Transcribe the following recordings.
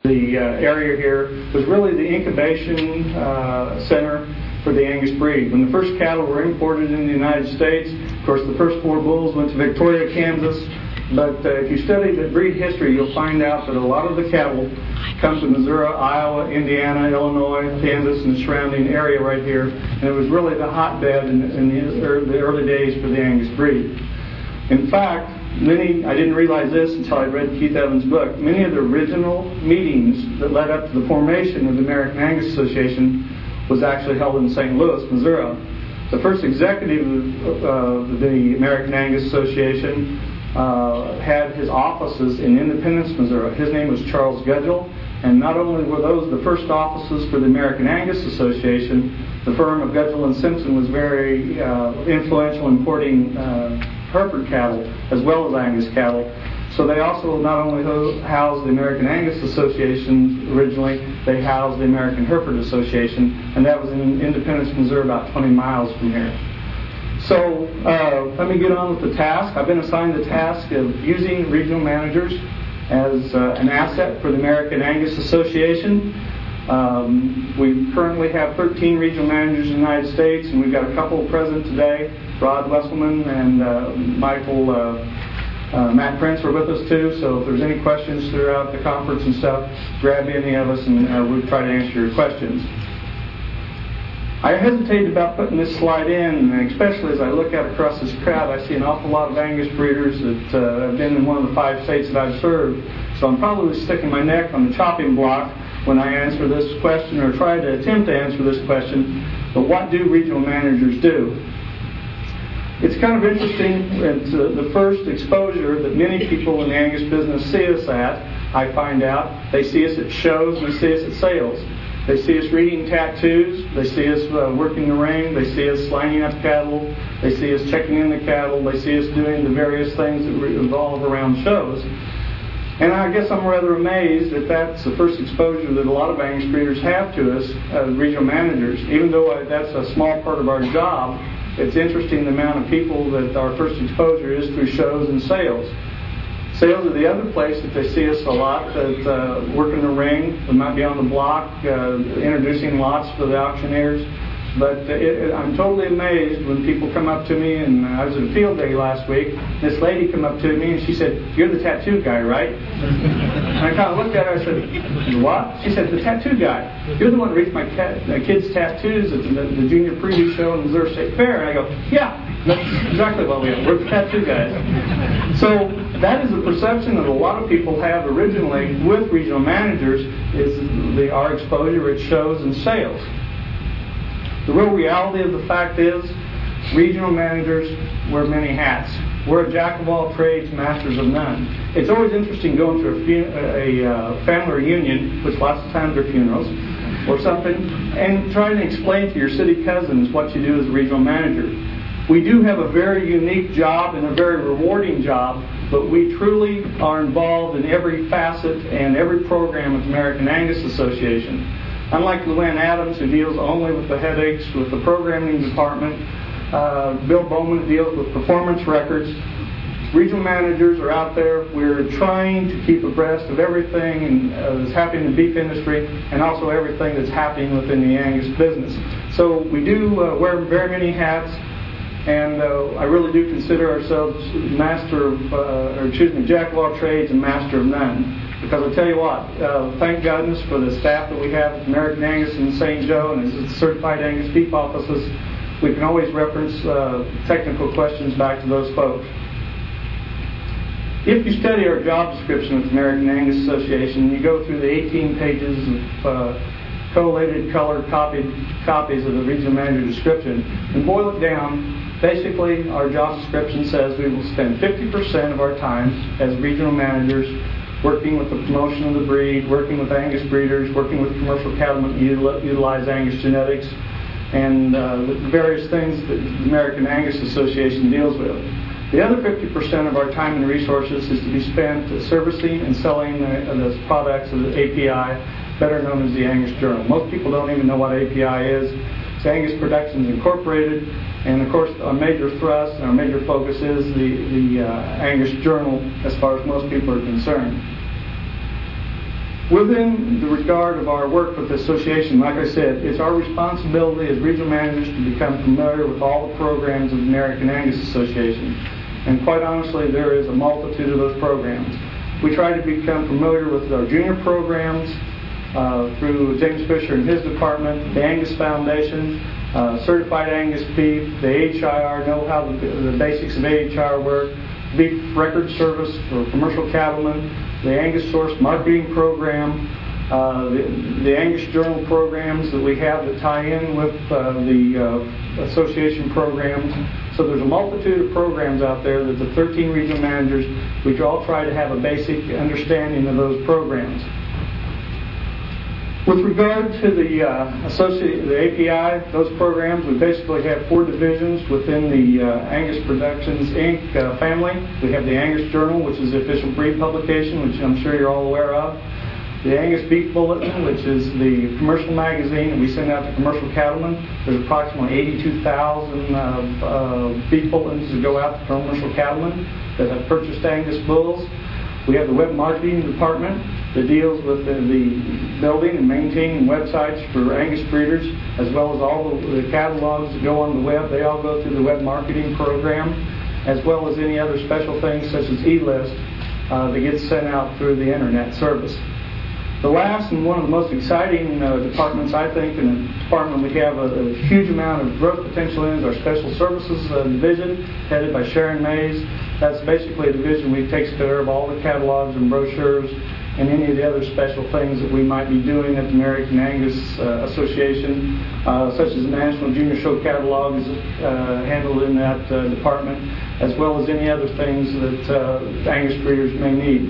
The area here was really the incubation center for the Angus breed. When the first cattle were imported in the United States, of course the first 4 bulls went to Victoria, Kansas. But if you study the breed history, you'll find out that a lot of the cattle come to Missouri, Iowa, Indiana, Illinois, Kansas, and the surrounding area right here. And it was really the hotbed in the early days for the Angus breed. In fact, I didn't realize this until I read Keith Evans' book, many of the original meetings that led up to the formation of the American Angus Association was actually held in St. Louis, Missouri. The first executive of the American Angus Association had his offices in Independence, Missouri. His name was Charles Gudgel, and not only were those the first offices for the American Angus Association, the firm of Gudgel and Simpson was very influential in importing Hereford cattle as well as Angus cattle. So they also not only housed the American Angus Association originally, they housed the American Hereford Association, and that was in Independence, Missouri, about 20 miles from here. So let me get on with the task. I've been assigned the task of using regional managers as an asset for the American Angus Association. We currently have 13 regional managers in the United States, and we've got a couple present today. Rod Wesselman and Matt Prince are with us too, so if there's any questions throughout the conference and stuff, grab any of us and we'll try to answer your questions. I hesitated about putting this slide in, especially as I look out across this crowd. I see an awful lot of Angus breeders that have been in one of the 5 states that I've served, so I'm probably sticking my neck on the chopping block when I answer this question or try to attempt to answer this question. But what do regional managers do? It's kind of interesting. It's the first exposure that many people in the Angus business see us at. I find out they see us at shows, they see us at sales. They see us reading tattoos, they see us working the ring, they see us lining up cattle, they see us checking in the cattle, they see us doing the various things that revolve around shows. And I guess I'm rather amazed that that's the first exposure that a lot of Angus breeders have to us as regional managers. Even though that's a small part of our job, it's interesting the amount of people that our first exposure is through shows and sales. Sales are the other place that they see us a lot, that working the ring. We might be on the block introducing lots for the auctioneers. But I'm totally amazed when people come up to me, and I was at a field day last week. This lady came up to me and she said, "You're the tattoo guy, right?" And I kind of looked at her and I said, "What?" She said, "The tattoo guy. You're the one that reads my kids' tattoos at the junior preview show in Missouri State Fair." And I go, "Yeah, that's exactly what we are. We're the tattoo guys." So that is the perception that a lot of people have originally with regional managers, is our exposure at shows and sales. The real reality of the fact is, regional managers wear many hats. We're a jack of all trades, masters of none. It's always interesting going to a family reunion, which lots of times are funerals, or something, and trying to explain to your city cousins what you do as a regional manager. We do have a very unique job and a very rewarding job, but we truly are involved in every facet and every program of the American Angus Association. Unlike Luann Adams, who deals only with the headaches with the programming department, Bill Bowman deals with performance records. Regional managers are out there. We're trying to keep abreast of everything that's happening in the beef industry and also everything that's happening within the Angus business. So we do wear very many hats, and I really do consider ourselves jack of all trades and master of none. Because I'll tell you what, thank goodness for the staff that we have at American Angus in St. Joe and its certified Angus beef offices. We can always reference technical questions back to those folks. If you study our job description with the American Angus Association, you go through the 18 pages of collated, colored copies of the regional manager description and boil it down. Basically, our job description says we will spend 50% of our time as regional managers working with the promotion of the breed, working with Angus breeders, working with commercial cattlemen that utilize Angus genetics, and the various things that the American Angus Association deals with. The other 50% of our time and resources is to be spent servicing and selling the products of the API, better known as the Angus Journal. Most people don't even know what API is. It's Angus Productions Incorporated, and of course our major thrust and our major focus is the Angus Journal as far as most people are concerned. Within the regard of our work with the association, like I said, it's our responsibility as regional managers to become familiar with all the programs of the American Angus Association. And quite honestly, there is a multitude of those programs. We try to become familiar with our junior programs through James Fisher and his department, the Angus Foundation, Certified Angus Beef, the AHIR, know how the basics of AHIR work, Beef Record Service for commercial cattlemen, the Angus Source Marketing Program, the Angus Journal programs that we have that tie in with the association programs. So there's a multitude of programs out there that the 13 regional managers, we all try to have a basic understanding of those programs. With regard to the API, those programs, we basically have 4 divisions within the Angus Productions Inc. Family. We have the Angus Journal, which is the official breed publication, which I'm sure you're all aware of. The Angus Beef Bulletin, which is the commercial magazine that we send out to commercial cattlemen. There's approximately 82,000 beef bulletins that go out to commercial cattlemen that have purchased Angus bulls. We have the web marketing department that deals with the building and maintaining websites for Angus breeders, as well as all the catalogs that go on the web. They all go through the web marketing program, as well as any other special things such as e-list that gets sent out through the internet service. The last and one of the most exciting departments, I think, in the department we have a huge amount of growth potential in is our Special Services Division, headed by Sharon Mays. That's basically a division that takes care of all the catalogs and brochures and any of the other special things that we might be doing at the American Angus Association, such as the National Junior Show Catalog is handled in that department, as well as any other things that Angus breeders may need.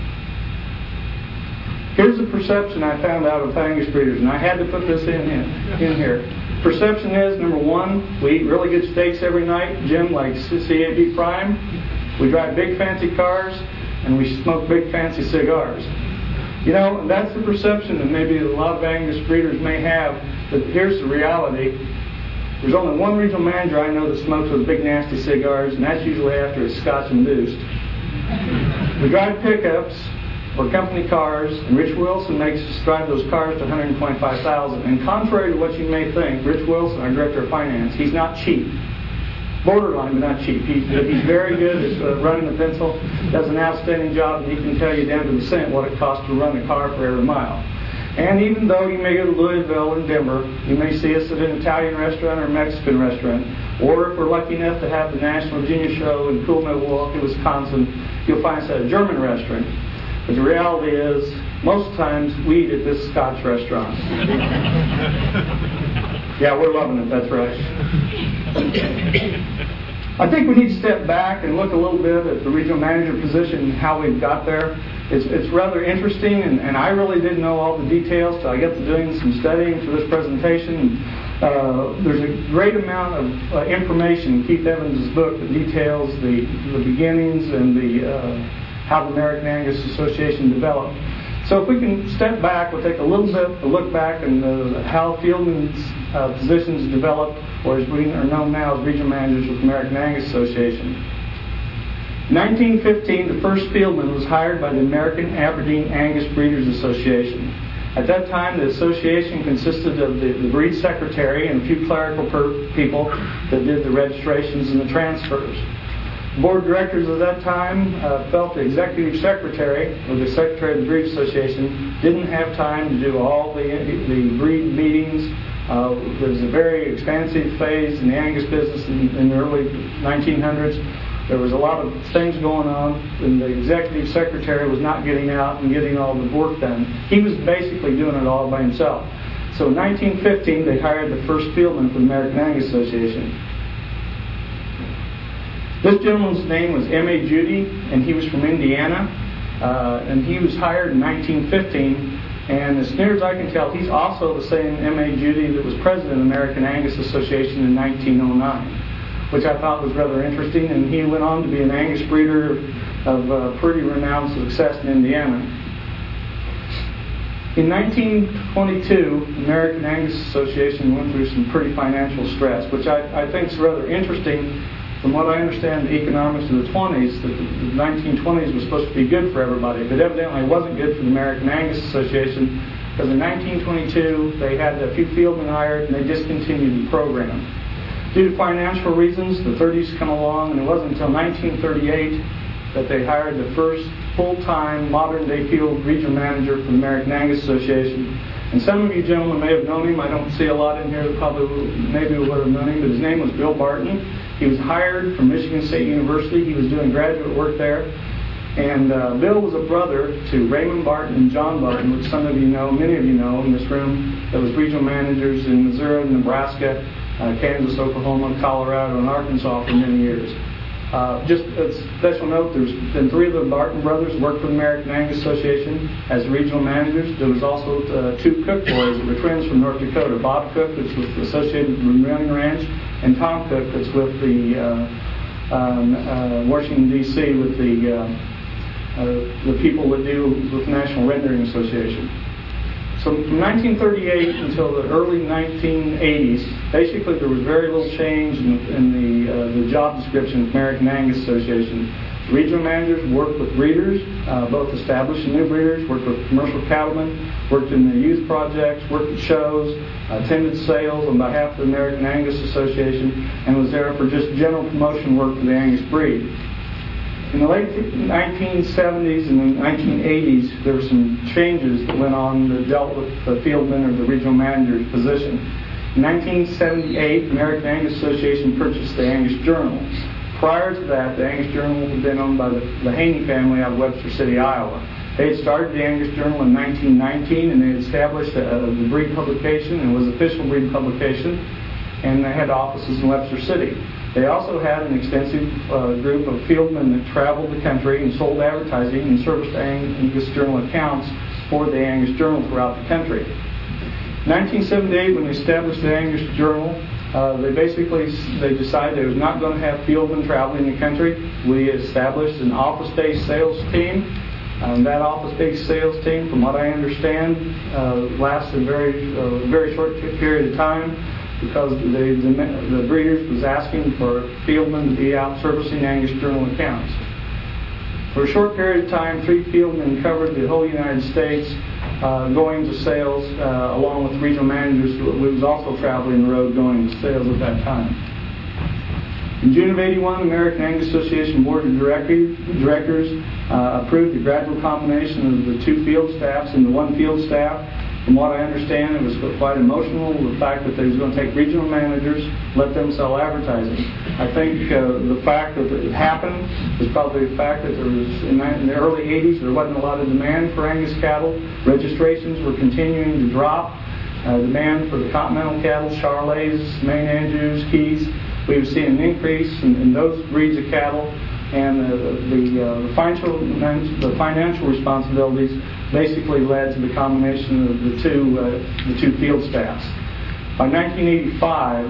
Here's the perception I found out of Angus breeders, and I had to put this in here. Perception is, number one, we eat really good steaks every night, Jim, like CAB Prime. We drive big fancy cars, and we smoke big fancy cigars. You know, that's the perception that maybe a lot of Angus breeders may have, but here's the reality. There's only one regional manager I know that smokes those big nasty cigars, and that's usually after it's scotch and boost. We drive pickups or company cars, and Rich Wilson makes us drive those cars to $125,000. And contrary to what you may think, Rich Wilson, our Director of Finance, he's not cheap. Borderline, but not cheap. He's very good at running the pencil, does an outstanding job, and he can tell you down to the cent what it costs to run a car for every mile. And even though you may go to Louisville and Denver, you may see us at an Italian restaurant or a Mexican restaurant, or if we're lucky enough to have the National Junior Show in Cool, Milwaukee, Wisconsin, you'll find us at a German restaurant. But the reality is, most times we eat at this Scotch restaurant. Yeah, we're loving it, that's right. I think we need to step back and look a little bit at the regional manager position and how we've got there. It's rather interesting, and I really didn't know all the details till I got to doing some studying for this presentation. There's a great amount of information in Keith Evans' book that details the beginnings and how the American Angus Association developed. So if we can step back, we'll take a little bit of a look back and how Fieldman's positions developed, or as we are known now as regional managers with the American Angus Association. In 1915, the first Fieldman was hired by the American Aberdeen Angus Breeders Association. At that time, the association consisted of the breed secretary and a few clerical people that did the registrations and the transfers. The board of directors at that time felt the executive secretary, or the secretary of the Breed Association, didn't have time to do all the breed meetings. There was a very expansive phase in the Angus business in the early 1900s. There was a lot of things going on, and the executive secretary was not getting out and getting all the work done. He was basically doing it all by himself. So in 1915, they hired the first Fieldman for the American Angus Association. This gentleman's name was M.A. Judy, and he was from Indiana, and he was hired in 1915. And as near as I can tell, he's also the same M.A. Judy that was president of the American Angus Association in 1909, which I thought was rather interesting. And he went on to be an Angus breeder of pretty renowned success in Indiana. In 1922, the American Angus Association went through some pretty financial stress, which I think is rather interesting. from what I understand, the economics of the 20s, that the 1920s was supposed to be good for everybody, but evidently it wasn't good for the American Angus Association, because in 1922 they had a few fieldmen hired and they discontinued the program. Due to financial reasons, the 30s come along, and it wasn't until 1938 that they hired the first full-time, modern-day field regional manager for the American Angus Association. And some of you gentlemen may have known him. I don't see a lot in here that probably maybe would have known him, but his name was Bill Barton. He was hired from Michigan State University. He was doing graduate work there. And Bill was a brother to Raymond Barton and John Barton, which some of you know, many of you know in this room, that was regional managers in Missouri, Nebraska, Kansas, Oklahoma, Colorado, and Arkansas for many years. Just a special note, there's been 3 of the Barton brothers worked for the American Angus Association as regional managers. There was also 2 Cook boys that were twins from North Dakota. Bob Cook, that's with Associated Running Ranch, and Tom Cook, that's with the Washington, D.C., with the people that deal with the National Rendering Association. So from 1938 until the early 1980s, basically there was very little change in the job description of the American Angus Association. Regional managers worked with breeders, both established and new breeders, worked with commercial cattlemen, worked in the youth projects, worked at shows, attended sales on behalf of the American Angus Association, and was there for just general promotion work for the Angus breed. In the late 1970s and the 1980s, there were some changes that went on that dealt with the fieldman or the regional manager's position. In 1978, the American Angus Association purchased the Angus Journal. Prior to that, the Angus Journal had been owned by the Haney family out of Webster City, Iowa. They had started the Angus Journal in 1919, and they had established the breed publication, and it was an official breed publication, and they had offices in Webster City. They also had an extensive group of fieldmen that traveled the country and sold advertising and serviced Angus Journal accounts for the Angus Journal throughout the country. In 1978, when they established the Angus Journal, they decided they was not going to have fieldmen traveling the country. We established an office-based sales team. That office-based sales team, from what I understand, lasted a very short period of time, because the breeders was asking for fieldmen to be out servicing Angus Journal accounts. For a short period of time, 3 fieldmen covered the whole United States, going to sales, along with regional managers who was also traveling the road going to sales at that time. In June of '81, the American Angus Association Board of Directors approved the gradual combination of the 2 field staffs into 1 field staff. From what I understand, it was quite emotional, the fact that they was going to take regional managers, let them sell advertising. I think the fact that it happened was probably the fact that there was, in the early 80s, there wasn't a lot of demand for Angus cattle. Registrations were continuing to drop. Demand for the continental cattle, Charolais, Maine Anjous, Keys, we were seeing an increase in those breeds of cattle, and the financial responsibilities basically led to the combination of the two field staffs. By 1985,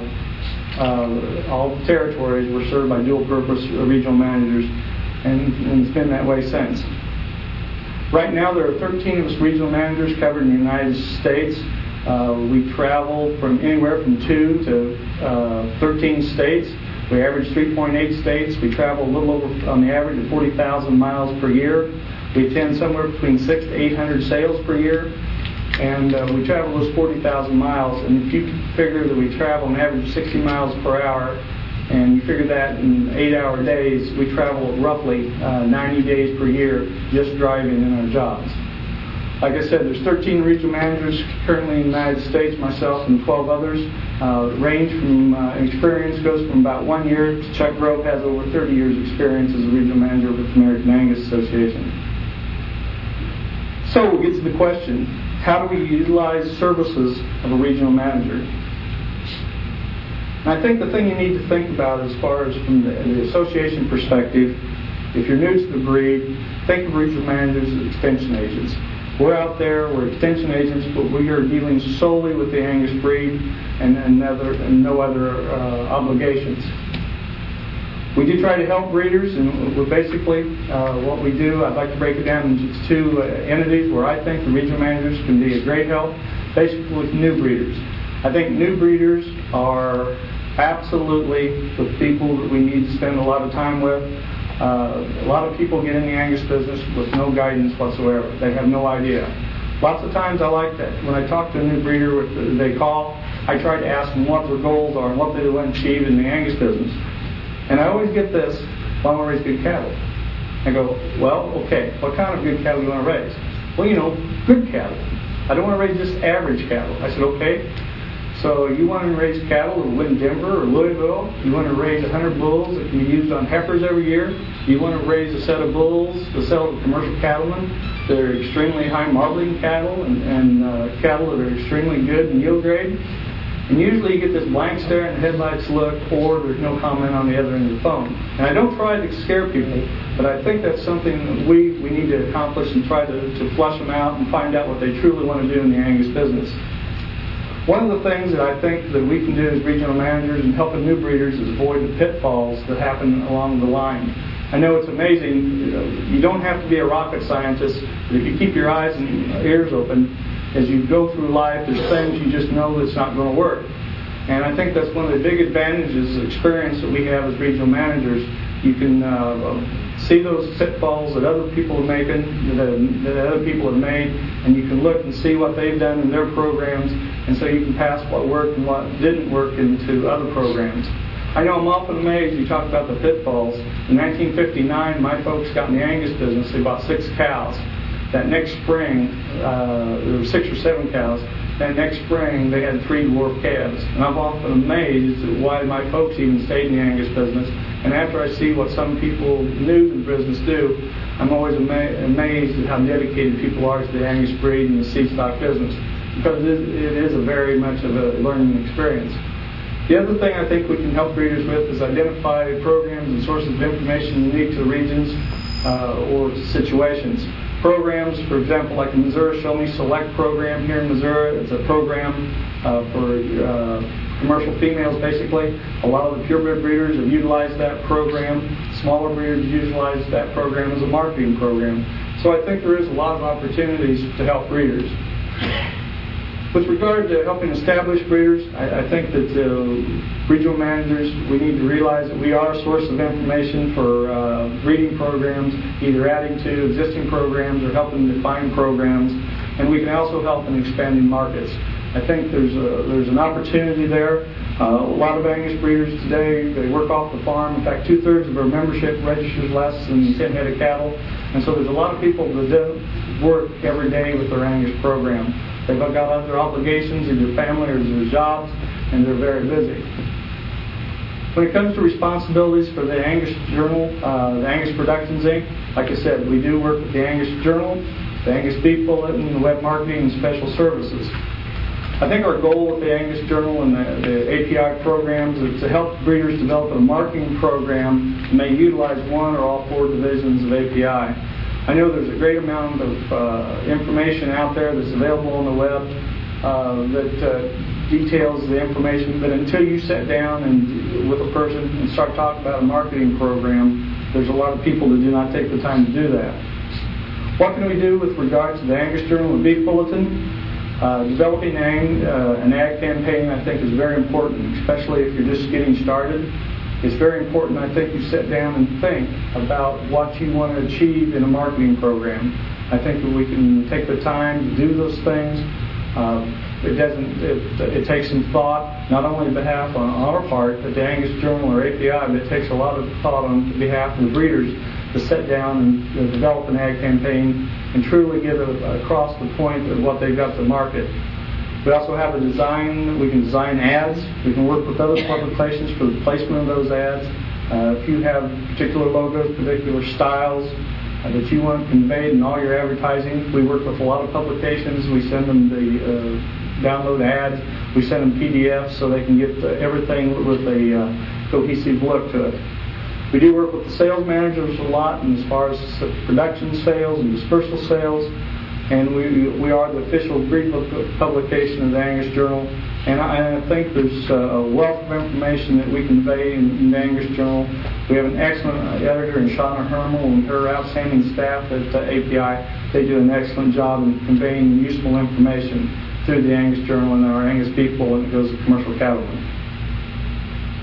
all the territories were served by dual-purpose regional managers, and it's been that way since. Right now, there are 13 of us regional managers covered in the United States. We travel from anywhere from 2 to 13 states. We average 3.8 states. We travel a little over, on the average, of 40,000 miles per year. We attend somewhere between 600 to 800 sales per year, and we travel those 40,000 miles. And if you figure that we travel an average 60 miles per hour, and you figure that in 8-hour days, we travel roughly 90 days per year just driving in our jobs. Like I said, there's 13 regional managers currently in the United States, myself and 12 others. Range from experience goes from about 1 year to Chuck Grove has over 30 years experience as a regional manager with the American Angus Association. So we get to the question, how do we utilize services of a regional manager? And I think the thing you need to think about as far as from the association perspective, if you're new to the breed, think of regional managers as extension agents. We're out there, we're extension agents, but we are dealing solely with the Angus breed and no other obligations. We do try to help breeders, and we're basically what we do, I'd like to break it down into 2 entities where I think the regional managers can be a great help, basically with new breeders. I think new breeders are absolutely the people that we need to spend a lot of time with. A lot of people get in the Angus business with no guidance whatsoever. They have no idea. Lots of times I like that. When I talk to a new breeder, they call, I try to ask them what their goals are and what they want to achieve in the Angus business. And I always get this, well, I want to raise good cattle. I go, well, okay, what kind of good cattle do you want to raise? Well, good cattle. I don't want to raise just average cattle. I said, okay, so you want to raise cattle that live in Denver or Louisville. You want to raise 100 bulls that can be used on heifers every year. You want to raise a set of bulls to sell to commercial cattlemen. They're extremely high marbling cattle and cattle that are extremely good in yield grade. And usually you get this blank stare in the headlights look, or there's no comment on the other end of the phone. And I don't try to scare people, but I think that's something that we need to accomplish and try to flush them out and find out what they truly want to do in the Angus business. One of the things that I think that we can do as regional managers and helping new breeders is avoid the pitfalls that happen along the line. I know it's amazing. You don't have to be a rocket scientist, but if you keep your eyes and ears open, as you go through life, there's things you just know that's not going to work. And I think that's one of the big advantages, experience that we have as regional managers. You can see those pitfalls that other people are making, that other people have made, and you can look and see what they've done in their programs, and so you can pass what worked and what didn't work into other programs. I know I'm often amazed, you talk about the pitfalls. In 1959, my folks got in the Angus business. They bought 6 cows. That next spring, there were 6 or 7 cows. That next spring, they had 3 dwarf calves. And I'm often amazed at why my folks even stayed in the Angus business. And after I see what some people new to the business do, I'm always amazed at how dedicated people are to the Angus breed and the seed stock business, because it is a very much of a learning experience. The other thing I think we can help breeders with is identify programs and sources of information unique to the regions or situations. Programs, for example, like the Missouri Show Me Select program here in Missouri. It's a program for commercial females, basically. A lot of the purebred breeders have utilized that program. Smaller breeders utilize that program as a marketing program. So I think there is a lot of opportunities to help breeders. With regard to helping established breeders, I think that regional managers, we need to realize that we are a source of information for breeding programs, either adding to existing programs or helping define programs, and we can also help in expanding markets. I think there's an opportunity there. A lot of Angus breeders today, they work off the farm. In fact, 2/3 of our membership registers less than 10 head of cattle, and so there's a lot of people that don't work every day with their Angus program. They've got other obligations, either family or their jobs, and they're very busy. When it comes to responsibilities for the Angus Journal, the Angus Productions Inc., like I said, we do work with the Angus Journal, the Angus Beef Bulletin, the web marketing, and special services. I think our goal with the Angus Journal and the API programs is to help breeders develop a marketing program that may utilize one or all 4 divisions of API. I know there's a great amount of information out there that's available on the web that details the information, but until you sit down and with a person and start talking about a marketing program, there's a lot of people that do not take the time to do that. What can we do with regard to the Angus Journal and Beef Bulletin? Developing an ad campaign, I think, is very important, especially if you're just getting started. It's very important, I think, you sit down and think about what you want to achieve in a marketing program. I think that we can take the time to do those things. It takes some thought, not only on behalf on our part at the Angus Journal or API, but it takes a lot of thought on behalf of the breeders to sit down and develop an ad campaign and truly get across the point of what they've got to market. We also have a design. We can design ads. We can work with other publications for the placement of those ads. If you have particular logos, particular styles that you want conveyed in all your advertising, we work with a lot of publications. We send them the download ads. We send them PDFs so they can get everything with a cohesive look to it. We do work with the sales managers a lot, and as far as production sales and dispersal sales. And we are the official breed publication of the Angus Journal. And I think there's a wealth of information that we convey in the Angus Journal. We have an excellent editor in Shauna Hermel and her outstanding staff at API. They do an excellent job in conveying useful information through the Angus Journal and our Angus Beef Bulletin that goes to commercial cattlemen.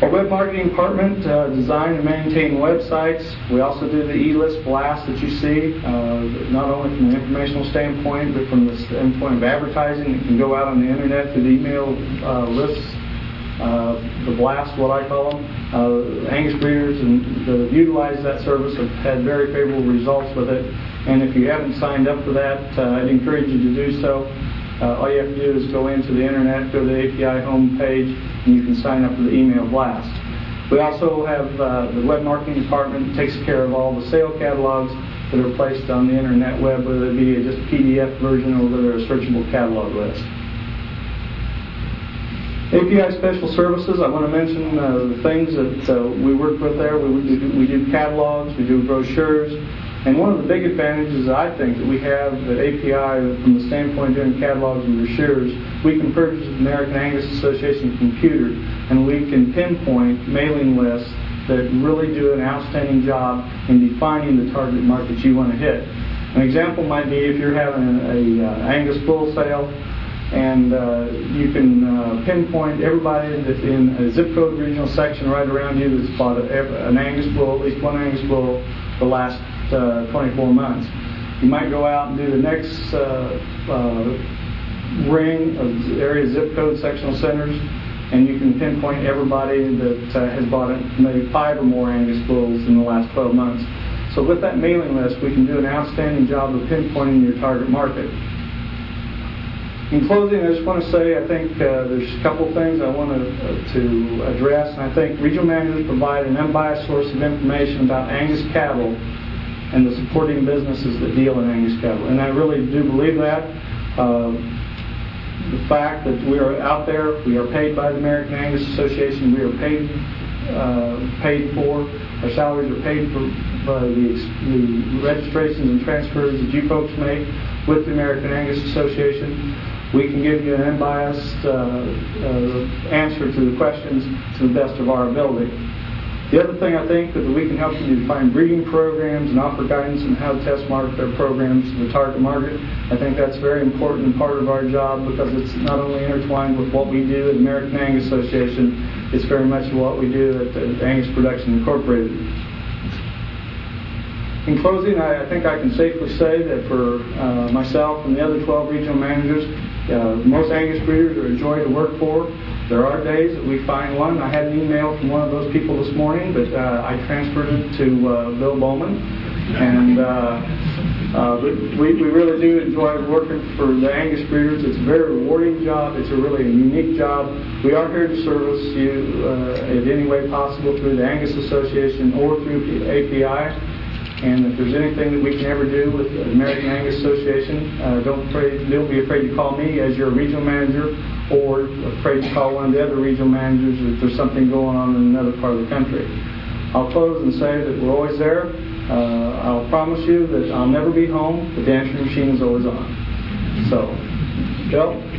Our web marketing department design and maintain websites. We also do the e-list blast that you see, not only from an informational standpoint, but from the standpoint of advertising. It can go out on the internet through the email lists, the blast, what I call them. Angus breeders that have utilized that service have had very favorable results with it. And if you haven't signed up for that, I'd encourage you to do so. All you have to do is go into the internet, go to the API home page, and you can sign up for the email blast. We also have the web marketing department that takes care of all the sale catalogs that are placed on the internet web, whether it be just a PDF version or whether they're a searchable catalog list. API Special Services, I want to mention the things that we work with there. We do catalogs, we do brochures. And one of the big advantages I think that we have at API from the standpoint of doing catalogs and brochures, we can purchase the American Angus Association computer and we can pinpoint mailing lists that really do an outstanding job in defining the target market you want to hit. An example might be if you're having a Angus bull sale and you can pinpoint everybody that's in a zip code regional section right around you that's bought an Angus bull, at least one Angus bull, the last 24 months. You might go out and do the next ring of area zip code sectional centers, and you can pinpoint everybody that has bought maybe 5 or more Angus bulls in the last 12 months. So with that mailing list, we can do an outstanding job of pinpointing your target market. In closing, I just want to say I think there's a couple things I want to address, and I think regional managers provide an unbiased source of information about Angus cattle and the supporting businesses that deal in Angus cattle. And I really do believe that. The fact that we are out there, we are paid by the American Angus Association, we are paid for, our salaries are paid for by the registrations and transfers that you folks make with the American Angus Association. We can give you an unbiased answer to the questions to the best of our ability. The other thing I think that we can help you define breeding programs and offer guidance on how to test market their programs to the target market. I think that's a very important part of our job because it's not only intertwined with what we do at the American Angus Association, it's very much what we do at Angus Production Incorporated. In closing, I think I can safely say that for myself and the other 12 regional managers, most Angus breeders are a joy to work for. There are days that we find one. I had an email from one of those people this morning, but I transferred it to Bill Bowman. And but we really do enjoy working for the Angus breeders. It's a very rewarding job. It's a really unique job. We are here to service you in any way possible through the Angus Association or through API. And if there's anything that we can ever do with the American Angus Association, don't be afraid to call me as your regional manager, or afraid to call one of the other regional managers if there's something going on in another part of the country. I'll close and say that we're always there. I'll promise you that I'll never be home, but the answering machine is always on. So, Bill?